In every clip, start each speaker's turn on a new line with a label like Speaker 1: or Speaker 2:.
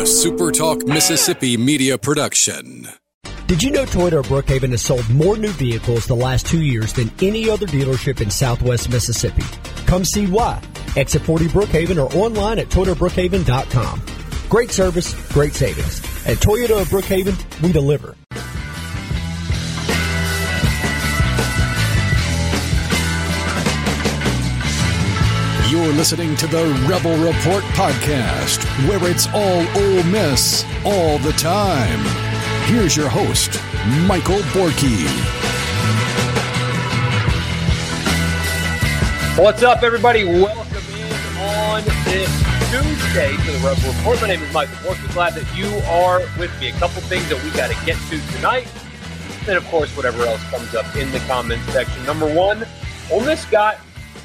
Speaker 1: SuperTalk Mississippi media production.
Speaker 2: Did you know Toyota of Brookhaven has sold more new vehicles the last 2 years than any other dealership in Southwest Mississippi? Come see why. Exit 40 Brookhaven or online at ToyotaBrookhaven.com. Great service, great savings. At Toyota of Brookhaven, we deliver.
Speaker 1: You're listening to the Rebel Report podcast, where it's all Ole Miss all the time. Here's your host, Michael Borky.
Speaker 3: What's up, everybody? Welcome in on this Tuesday to the Rebel Report. My name is Michael Borky. Glad that you are with me. A couple things that we got to get to tonight. And, of course, whatever else comes up in the comments section. Number one, Ole Miss got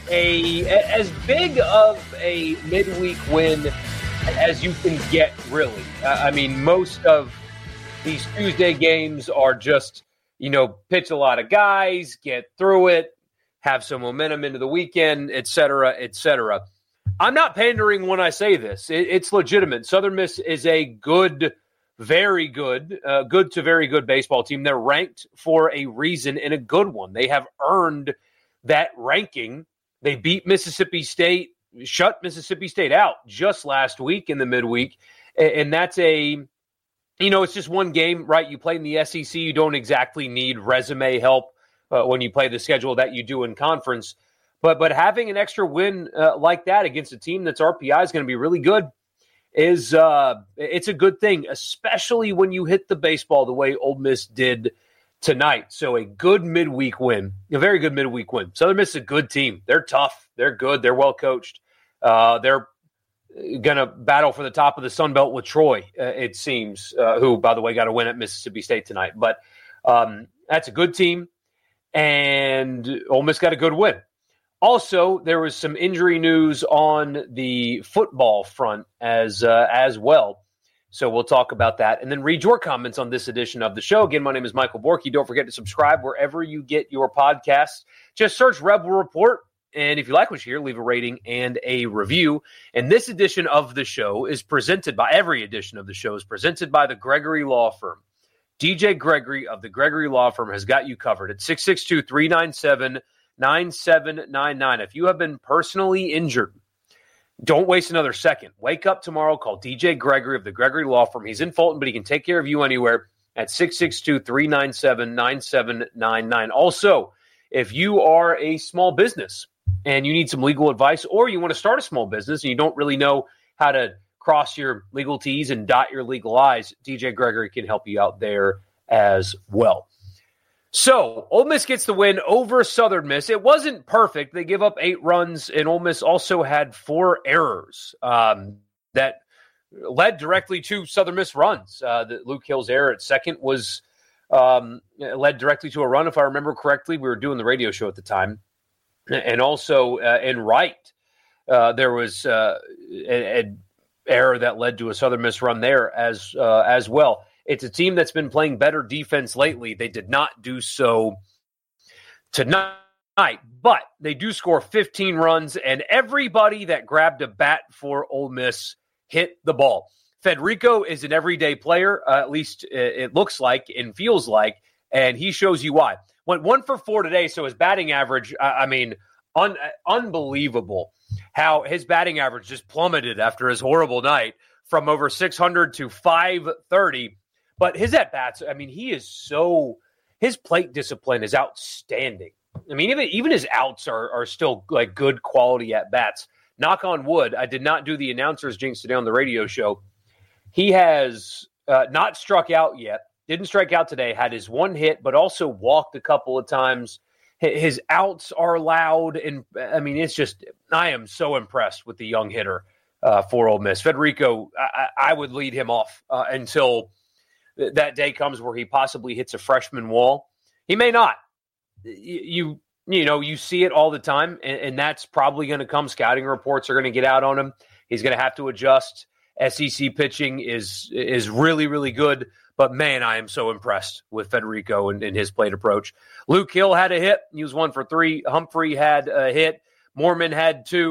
Speaker 3: as big of a midweek win as you can get, really. I mean, most of these Tuesday games are just, pitch a lot of guys, get through it, have some momentum into the weekend, et cetera, et cetera. I'm not pandering when I say this. It's legitimate. Southern Miss is a good, very good, good to very good baseball team. They're ranked for a reason, and a good one. They have earned that ranking. They beat Mississippi State, shut Mississippi State out just last week in the midweek. And that's it's just one game, right? You play in the SEC. You don't exactly need resume help when you play the schedule that you do in conference. But having an extra win like that against a team that's RPI is going to be really good it's a good thing, especially when you hit the baseball the way Ole Miss did tonight. So a good midweek win, a very good midweek win. Southern Miss is a good team. They're tough. They're good. They're well coached. They're going to battle for the top of the Sun Belt with Troy, it seems, who, by the way, got a win at Mississippi State tonight. But that's a good team, and Ole Miss got a good win. Also, there was some injury news on the football front as well. So we'll talk about that and then read your comments on this edition of the show. Again, my name is Michael Borky. Don't forget to subscribe wherever you get your podcasts. Just search Rebel Report. And if you like what you hear, leave a rating and a review. And this edition of the show is presented by, every edition of the show is presented by the Gregory Law Firm. DJ Gregory of the Gregory Law Firm has got you covered at 662-397-9799. If you have been personally injured, don't waste another second. Wake up tomorrow. Call DJ Gregory of the Gregory Law Firm. He's in Fulton, but he can take care of you anywhere at 662-397-9799. Also, if you are a small business and you need some legal advice, or you want to start a small business and you don't really know how to cross your legal T's and dot your legal I's, DJ Gregory can help you out there as well. So, Ole Miss gets the win over Southern Miss. It wasn't perfect. They give up 8 runs, and Ole Miss also had 4 errors that led directly to Southern Miss runs. Luke Hill's error at second was led directly to a run, if I remember correctly. We were doing the radio show at the time. And also in right, there was an error that led to a Southern Miss run there as well. It's a team that's been playing better defense lately. They did not do so tonight, but they do score 15 runs, and everybody that grabbed a bat for Ole Miss hit the ball. Federico is an everyday player, at least it looks like and feels like, and he shows you why. Went 1 for 4 today, so his batting average, unbelievable how his batting average just plummeted after his horrible night from over 600 to 530. But his at-bats, his plate discipline is outstanding. I mean, even his outs are still like good quality at-bats. Knock on wood, I did not do the announcer's jinx today on the radio show. He has not struck out yet. Didn't strike out today, had his 1 hit, but also walked a couple of times. His outs are loud, and it's just, I am so impressed with the young hitter for Ole Miss. Federico, I would lead him off until that day comes where he possibly hits a freshman wall. He may not. You see it all the time, and that's probably going to come. Scouting reports are going to get out on him. He's going to have to adjust. SEC pitching is really, really good. But, man, I am so impressed with Federico and his plate approach. Luke Hill had a hit. He was 1 for 3. Humphrey had a hit. Moorman had 2.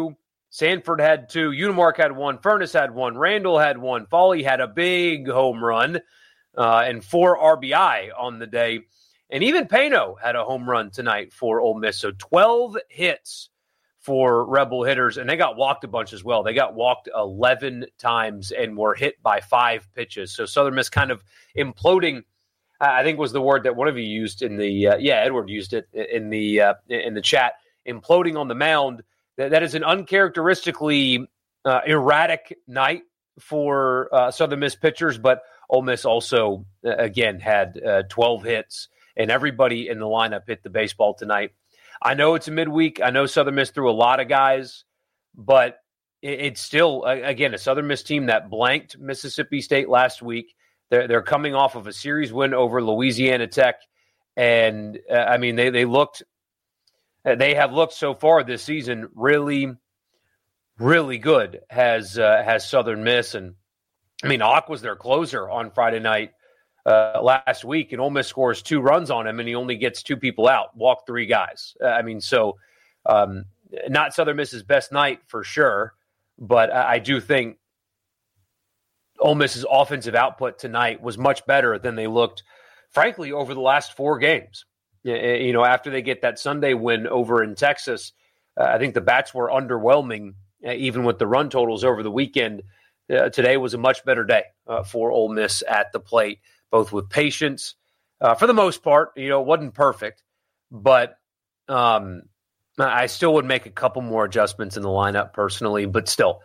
Speaker 3: Sanford had 2, Unimark had 1, Furness had 1, Randall had 1, Foley had a big home run and 4 RBI on the day. And even Pano had a home run tonight for Ole Miss. So 12 hits for Rebel hitters, and they got walked a bunch as well. They got walked 11 times and were hit by 5 pitches. So Southern Miss kind of imploding, I think was the word that one of you used in the Edward used it in the chat, imploding on the mound. That is an uncharacteristically erratic night for Southern Miss pitchers, but Ole Miss also, again, had 12 hits, and everybody in the lineup hit the baseball tonight. I know it's a midweek. I know Southern Miss threw a lot of guys, but it's still, again, a Southern Miss team that blanked Mississippi State last week. They're coming off of a series win over Louisiana Tech, and, I mean, they have looked so far this season really, really good, has Southern Miss. And, I mean, Hawk was their closer on Friday night last week, and Ole Miss scores 2 runs on him, and he only gets 2 people out, walk 3 guys. Not Southern Miss's best night for sure, but I do think Ole Miss's offensive output tonight was much better than they looked, frankly, over the last 4 games. You know, after they get that Sunday win over in Texas, I think the bats were underwhelming, even with the run totals over the weekend. Today was a much better day for Ole Miss at the plate, both with patience. For the most part, you know, it wasn't perfect, but I still would make a couple more adjustments in the lineup personally, but still,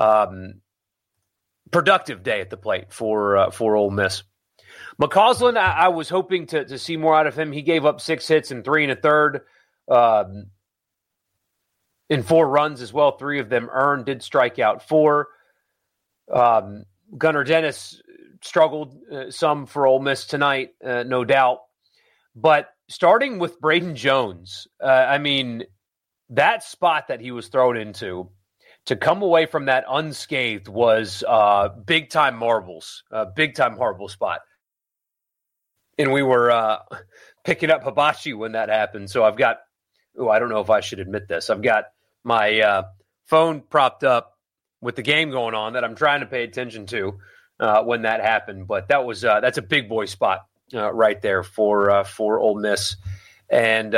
Speaker 3: productive day at the plate for Ole Miss. McCausland, I was hoping to see more out of him. He gave up 6 hits and 3 1/3, in 4 runs as well. 3 of them earned, did strike out 4. Gunnar Dennis struggled some for Ole Miss tonight, no doubt. But starting with Braden Jones, I mean, that spot that he was thrown into, to come away from that unscathed was big-time marbles, big-time marble spot. And we were picking up Hibachi when that happened. So I've got, I don't know if I should admit this. I've got my phone propped up with the game going on that I'm trying to pay attention to when that happened. But that's a big boy spot right there for Ole Miss. And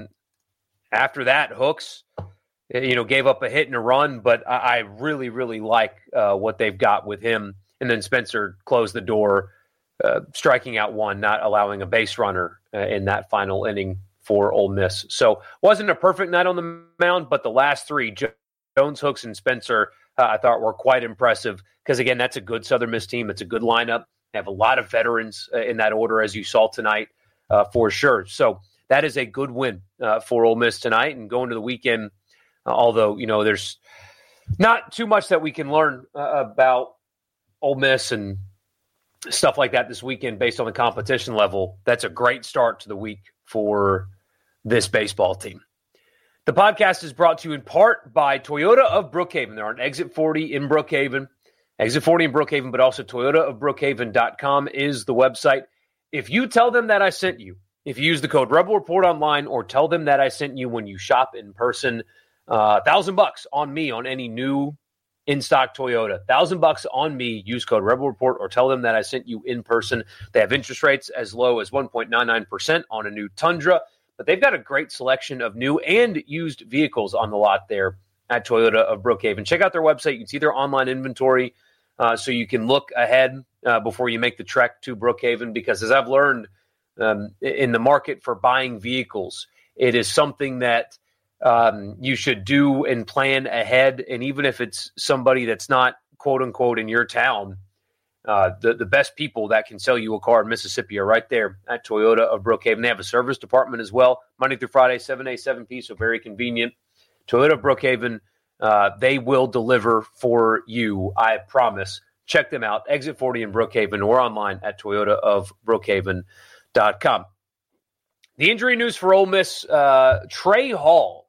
Speaker 3: after that, Hooks, gave up a hit and a run, but I really, really like what they've got with him. And then Spencer closed the door, striking out 1, not allowing a base runner in that final inning for Ole Miss. So wasn't a perfect night on the mound, but the last 3, Jones, Hooks, and Spencer, I thought were quite impressive because, again, that's a good Southern Miss team. It's a good lineup. They have a lot of veterans in that order, as you saw tonight, for sure. So that is a good win for Ole Miss tonight. And going to the weekend, although, there's not too much that we can learn about Ole Miss and stuff like that this weekend based on the competition level, that's a great start to the week for this baseball team. The podcast is brought to you in part by Toyota of Brookhaven. They're on Exit 40 in Brookhaven. Exit 40 in Brookhaven, but also ToyotaofBrookhaven.com is the website. If you tell them that I sent you, if you use the code Rebel Report online or tell them that I sent you when you shop in person, $1,000 on me on any new in-stock Toyota. $1,000 on me. Use code Rebel Report or tell them that I sent you in person. They have interest rates as low as 1.99% on a new Tundra, but they've got a great selection of new and used vehicles on the lot there at Toyota of Brookhaven. Check out their website. You can see their online inventory so you can look ahead before you make the trek to Brookhaven, because as I've learned in the market for buying vehicles, it is something that you should do and plan ahead. And even if it's somebody that's not, quote unquote, in your town, the best people that can sell you a car in Mississippi are right there at Toyota of Brookhaven. They have a service department as well, Monday through Friday, 7A, 7P, so very convenient. Toyota of Brookhaven, they will deliver for you, I promise. Check them out, Exit 40 in Brookhaven, or online at toyotaofbrookhaven.com. The injury news for Ole Miss, Trey Hall,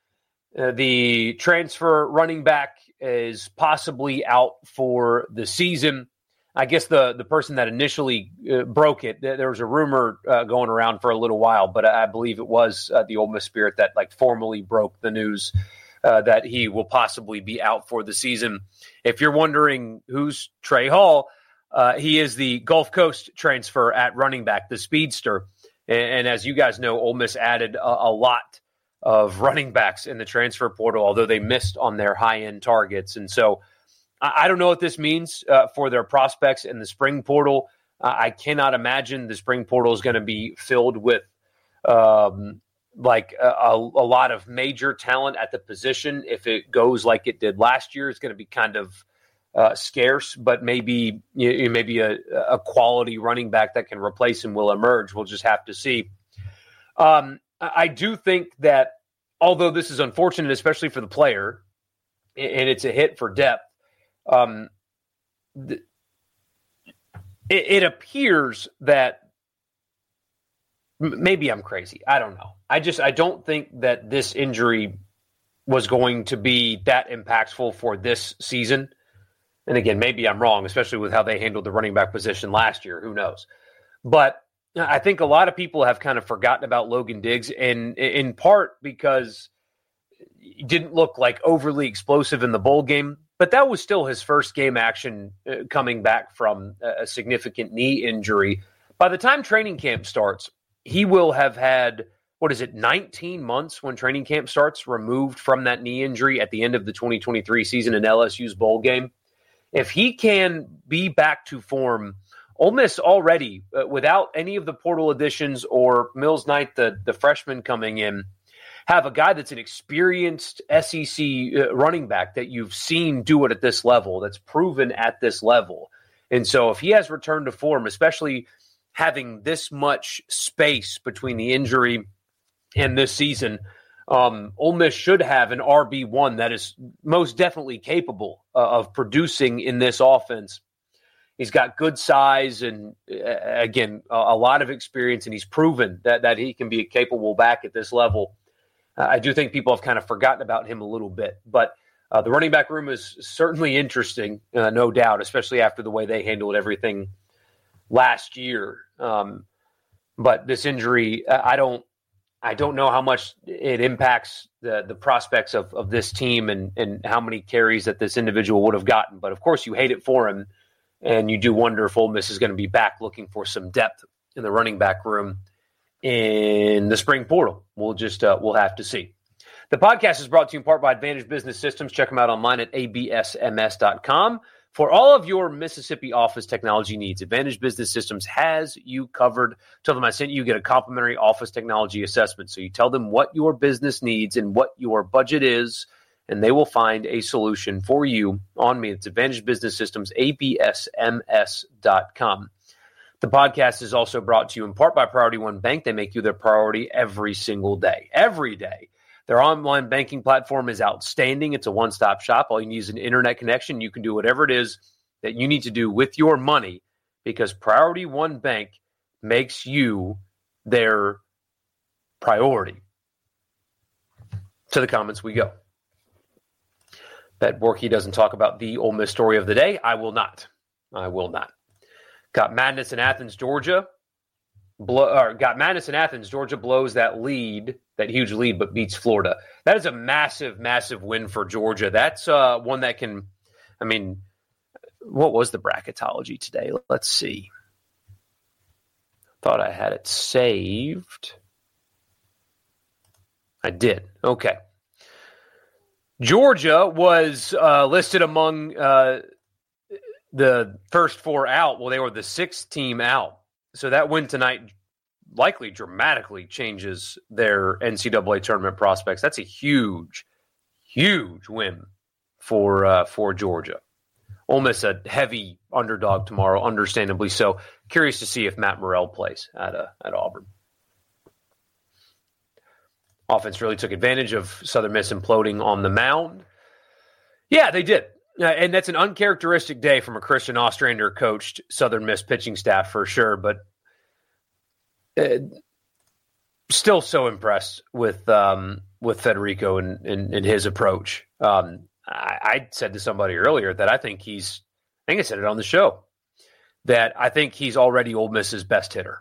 Speaker 3: the transfer running back, is possibly out for the season. I guess the person that initially broke it, there was a rumor going around for a little while, but I believe it was the Ole Miss Spirit that formally broke the news that he will possibly be out for the season. If you're wondering who's Trey Hall, he is the Gulf Coast transfer at running back, the speedster. And as you guys know, Ole Miss added a lot of running backs in the transfer portal, although they missed on their high-end targets. And so I don't know what this means for their prospects in the spring portal. I cannot imagine the spring portal is going to be filled with a lot of major talent at the position. If it goes like it did last year, it's going to be kind of scarce, but maybe a quality running back that can replace him will emerge. We'll just have to see. I do think that although this is unfortunate, especially for the player, and it's a hit for depth, it appears that maybe I'm crazy. I don't know. I don't think that this injury was going to be that impactful for this season. And again, maybe I'm wrong, especially with how they handled the running back position last year. Who knows? But I think a lot of people have kind of forgotten about Logan Diggs, and in part because he didn't look like overly explosive in the bowl game, but that was still his first game action coming back from a significant knee injury. By the time training camp starts, he will have had, 19 months when training camp starts, removed from that knee injury at the end of the 2023 season in LSU's bowl game. If he can be back to form, Ole Miss already, without any of the portal additions or Mills Knight, the freshman coming in, have a guy that's an experienced SEC running back that you've seen do it at this level, that's proven at this level. And so if he has returned to form, especially having this much space between the injury and this season, Ole Miss should have an RB1 that is most definitely capable of producing in this offense. He's got good size and, again, a lot of experience, and he's proven that he can be a capable back at this level. I do think people have kind of forgotten about him a little bit, but the running back room is certainly interesting, no doubt, especially after the way they handled everything last year. But this injury, I don't know how much it impacts the prospects of this team and how many carries that this individual would have gotten. But, of course, you hate it for him, and you do wonder if Ole Miss is going to be back looking for some depth in the running back room in the spring portal. We'll have to see. The podcast is brought to you in part by Advantage Business Systems. Check them out online at absms.com. For all of your Mississippi office technology needs, Advantage Business Systems has you covered. Tell them I sent you. Get a complimentary office technology assessment. So you tell them what your business needs and what your budget is, and they will find a solution for you on me. It's Advantage Business Systems, absms.com. The podcast is also brought to you in part by Priority One Bank. They make you their priority every single day. Every day. Their online banking platform is outstanding. It's a one-stop shop. All you need is an internet connection. You can do whatever it is that you need to do with your money because Priority One Bank makes you their priority. To the comments we go. Bet Borky doesn't talk about the Ole Miss story of the day. I will not. Got madness in Athens, Georgia. Blows that huge lead, but beats Florida. That is a massive, massive win for Georgia. That's one that can, what was the bracketology today? Let's see. Thought I had it saved. I did. Okay. Georgia was listed among the first four out. Well, they were the sixth team out. So that win tonight likely dramatically changes their NCAA tournament prospects. That's a huge, huge win for Georgia. Ole Miss a heavy underdog tomorrow, understandably so. Curious to see if Matt Morrell plays at Auburn. Offense really took advantage of Southern Miss imploding on the mound. Yeah, they did. And that's an uncharacteristic day from a Christian Ostrander-coached Southern Miss pitching staff for sure, but still so impressed with Federico and his approach. I said to somebody earlier that I think I said it on the show, that I think he's already Ole Miss's best hitter.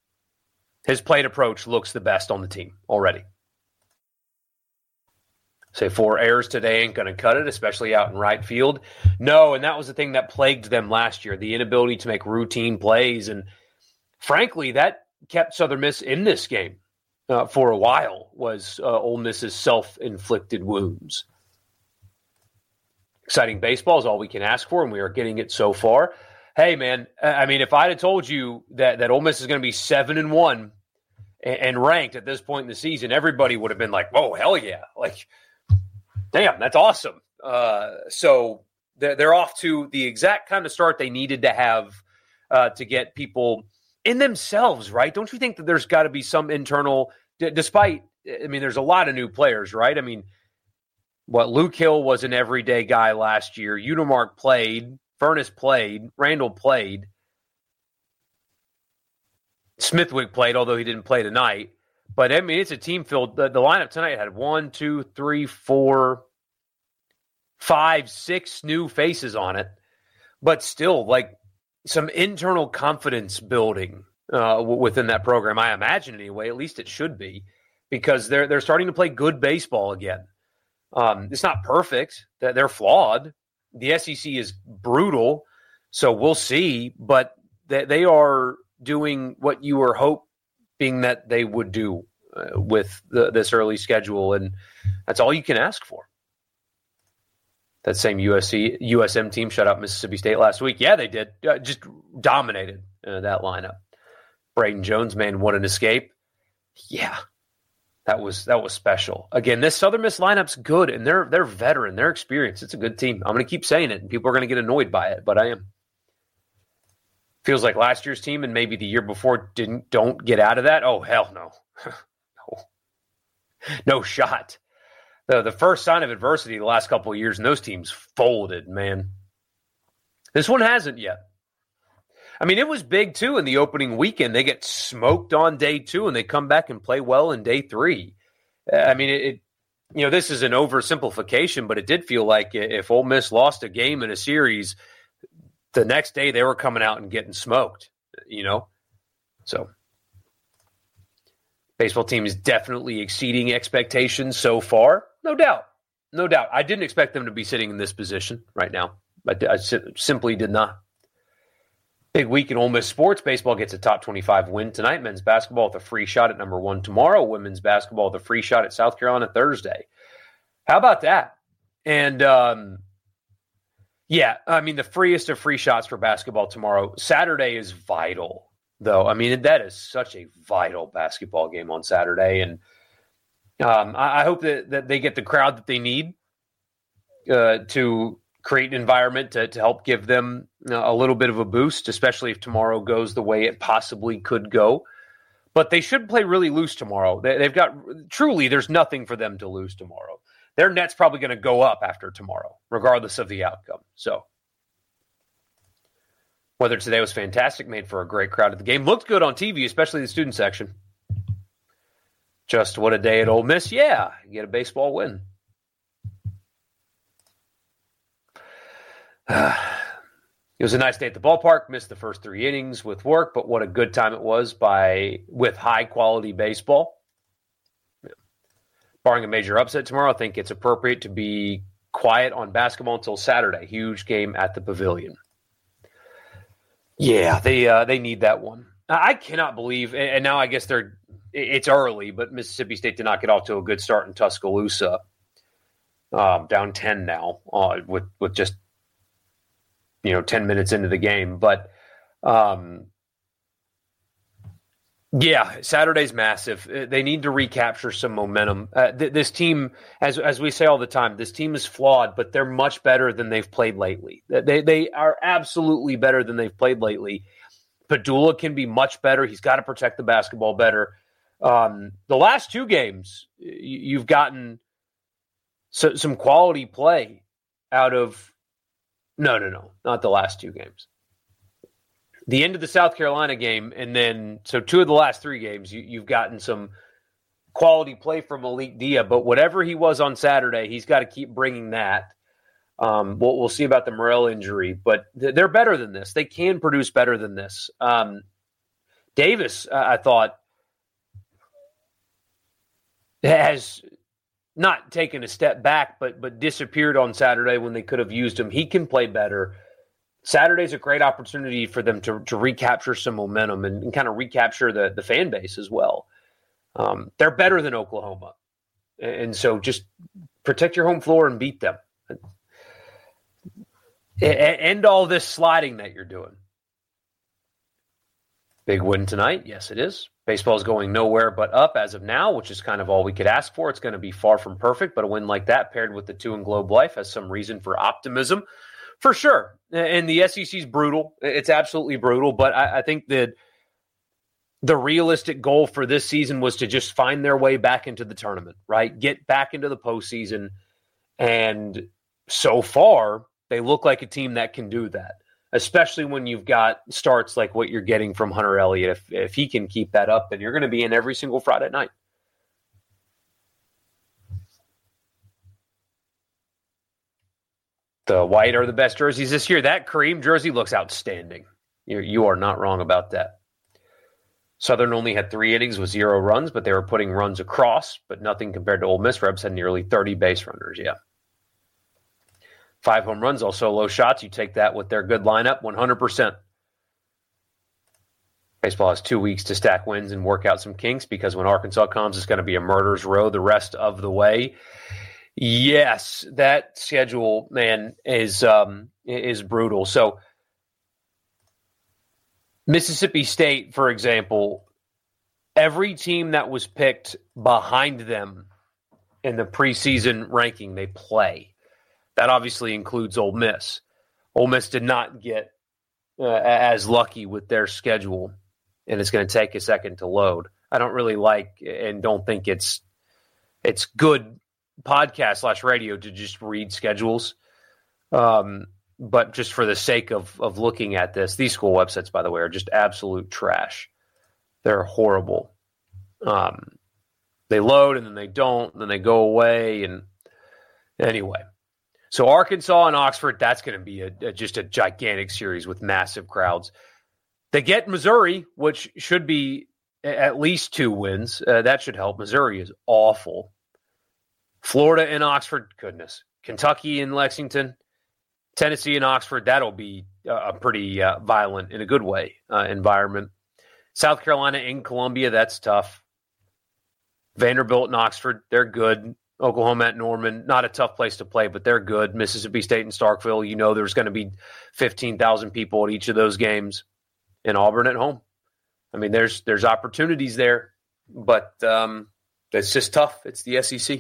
Speaker 3: His plate approach looks the best on the team already. Say 4 errors today ain't going to cut it, especially out in right field. No, and that was the thing that plagued them last year, the inability to make routine plays. And frankly, that kept Southern Miss in this game for a while, was Ole Miss's self-inflicted wounds. Exciting baseball is all we can ask for, and we are getting it so far. Hey, man, I mean, if I'd have told you that Ole Miss is going to be 7-1 and ranked at this point in the season, everybody would have been like, whoa, hell yeah. Like, damn, that's awesome. So they're off to the exact kind of start they needed to have to get people in themselves, right? Don't you think that there's got to be some internal, despite, I mean, there's a lot of new players, right? I mean, Luke Hill was an everyday guy last year. Udemark played. Furness played. Randall played. Smithwick played, although he didn't play tonight. But, I mean, it's a team filled. The lineup tonight had 1, 2, 3, 4, 5, 6 new faces on it. But still, like, some internal confidence building within that program, I imagine anyway. At least it should be, because they're starting to play good baseball again. It's not perfect. They're flawed. The SEC is brutal, so we'll see. But they are doing what you were hoping that they would do with this early schedule, and that's all you can ask for. That same USM team shut out Mississippi State last week. Yeah, they did. Just dominated that lineup. Braden Jones, man, what an escape. Yeah, that was special. Again, this Southern Miss lineup's good, and they're veteran, they're experienced. It's a good team. I'm going to keep saying it, and people are going to get annoyed by it, but I am. Feels like last year's team and maybe the year before don't get out of that. Oh, hell no. No shot. The first sign of adversity the last couple of years, and those teams folded, man. This one hasn't yet. I mean, it was big, too, in the opening weekend. They get smoked on day 2, and they come back and play well in day 3. I mean, this is an oversimplification, but it did feel like if Ole Miss lost a game in a series, the next day they were coming out and getting smoked, So, baseball team is definitely exceeding expectations so far. No doubt. I didn't expect them to be sitting in this position right now. I simply did not. Big week in Ole Miss sports. Baseball gets a top 25 win tonight. Men's basketball with a free shot at number 1 tomorrow. Women's basketball with a free shot at South Carolina Thursday. How about that? And, yeah, I mean, the freest of free shots for basketball tomorrow. Saturday is vital, though. I mean, that is such a vital basketball game on Saturday. And I hope that they get the crowd that they need to create an environment to help give them a little bit of a boost, especially if tomorrow goes the way it possibly could go. But they should play really loose tomorrow. They've got truly, there's nothing for them to lose tomorrow. Their net's probably going to go up after tomorrow, regardless of the outcome. So, weather today was fantastic, made for a great crowd at the game. Looked good on TV, especially the student section. Just what a day at Ole Miss. Yeah, you get a baseball win. It was a nice day at the ballpark. Missed the first 3 innings with work, but what a good time it was with high-quality baseball. Barring a major upset tomorrow, I think it's appropriate to be quiet on basketball until Saturday. Huge game at the Pavilion. Yeah, they need that one. I cannot believe, and now I guess it's early, but Mississippi State did not get off to a good start in Tuscaloosa. Down 10 now with just 10 minutes into the game. But yeah, Saturday's massive. They need to recapture some momentum. This team, as we say all the time, this team is flawed, but they're much better than they've played lately. They are absolutely better than they've played lately. Padula can be much better. He's got to protect the basketball better. The last 2 games, you've gotten some quality play out of – no, not the last 2 games. The end of the South Carolina game, and then so 2 of the last 3 games, you've gotten some quality play from Malik Dia. But whatever he was on Saturday, he's got to keep bringing that. We'll see about the Morrell injury, but they're better than this. They can produce better than this. Davis, I thought, has not taken a step back, but disappeared on Saturday when they could have used him. He can play better. Saturday's a great opportunity for them to recapture some momentum and kind of recapture the fan base as well. They're better than Oklahoma. And so just protect your home floor and beat them. End all this sliding that you're doing. Big win tonight. Yes, it is. Baseball is going nowhere but up as of now, which is kind of all we could ask for. It's going to be far from perfect, but a win like that paired with the 2 in Globe Life has some reason for optimism for sure. And the SEC is brutal. It's absolutely brutal, but I think that the realistic goal for this season was to just find their way back into the tournament, right? Get back into the postseason. And so far, they look like a team that can do that, especially when you've got starts like what you're getting from Hunter Elliott. If he can keep that up, then you're going to be in every single Friday night. The white are the best jerseys this year. That cream jersey looks outstanding. You are not wrong about that. Southern only had 3 innings with 0 runs, but they were putting runs across, but nothing compared to Ole Miss. Rebs had nearly 30 base runners, 5 home runs, all solo shots. You take that with their good lineup, 100%. Baseball has 2 weeks to stack wins and work out some kinks because when Arkansas comes, it's going to be a murderer's row the rest of the way. Yes, that schedule, man, is brutal. So Mississippi State, for example, every team that was picked behind them in the preseason ranking, they play. That obviously includes Ole Miss. Ole Miss did not get as lucky with their schedule, and it's going to take a second to load. I don't really like and don't think it's good podcast / radio to just read schedules. But just for the sake of looking at this, these school websites, by the way, are just absolute trash. They're horrible. They load and then they don't, and then they go away. And anyway, so Arkansas and Oxford, that's going to be just a gigantic series with massive crowds. They get Missouri, which should be at least 2 wins. That should help. Missouri is awful. Florida and Oxford, goodness. Kentucky and Lexington. Tennessee and Oxford, that'll be a pretty violent, in a good way, environment. South Carolina and Columbia, that's tough. Vanderbilt and Oxford, they're good. Oklahoma at Norman, not a tough place to play, but they're good. Mississippi State and Starkville, there's going to be 15,000 people at each of those games. And Auburn at home. I mean, there's opportunities there, but it's just tough. It's the SEC.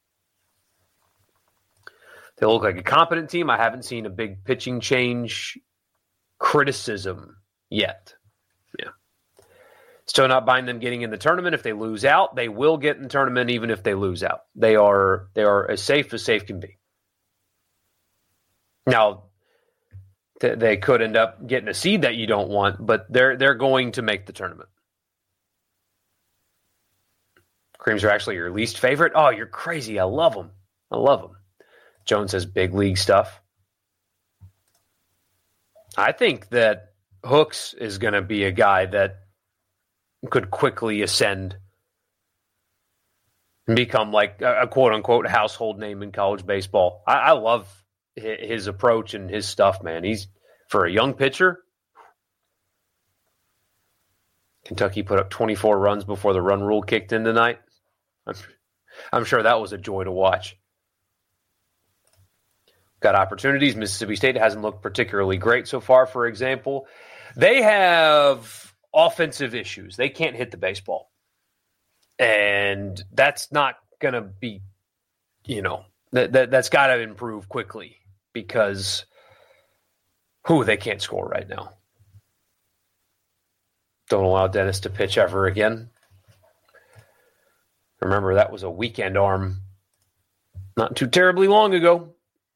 Speaker 3: They look like a competent team. I haven't seen a big pitching change criticism yet. Yeah. Still not buying them getting in the tournament. If they lose out, they will get in the tournament even if they lose out. They are as safe can be. Now, they could end up getting a seed that you don't want, but they're going to make the tournament. Creams are actually your least favorite? Oh, you're crazy. I love them. Jones says big league stuff. I think that Hooks is going to be a guy that could quickly ascend and become like a quote-unquote household name in college baseball. I love his approach and his stuff, man. He's, for a young pitcher, Kentucky put up 24 runs before the run rule kicked in tonight. I'm sure that was a joy to watch. Got opportunities. Mississippi State hasn't looked particularly great so far, for example. They have offensive issues. They can't hit the baseball. And that's not going to be, that's got to improve quickly because they can't score right now. Don't allow Dennis to pitch ever again. Remember, that was a weekend arm not too terribly long ago.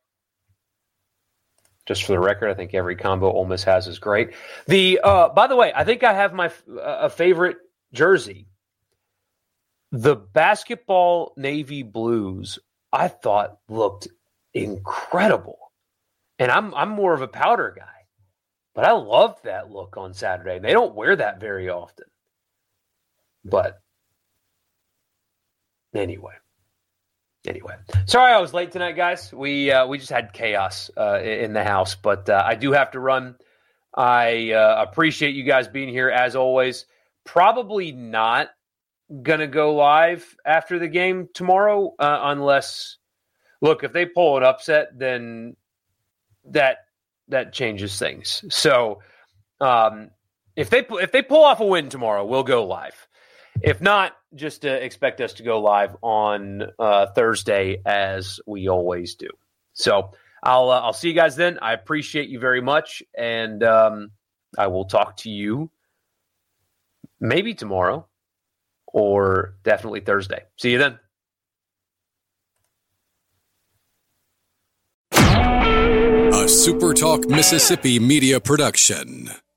Speaker 3: Just for the record, I think every combo Ole Miss has is great. By the way, I think I have my favorite jersey. The basketball navy blues, I thought looked incredible. And I'm more of a powder guy. But I loved that look on Saturday. They don't wear that very often. But anyway, Anyway, sorry I was late tonight, guys. We just had chaos in the house, but I do have to run. I appreciate you guys being here as always. Probably not gonna go live after the game tomorrow, unless, look, if they pull an upset, then that changes things. So if they pull off a win tomorrow, we'll go live. If not, just expect us to go live on Thursday as we always do. So I'll see you guys then. I appreciate you very much, and I will talk to you maybe tomorrow or definitely Thursday. See you then.
Speaker 1: A SuperTalk Mississippi media production.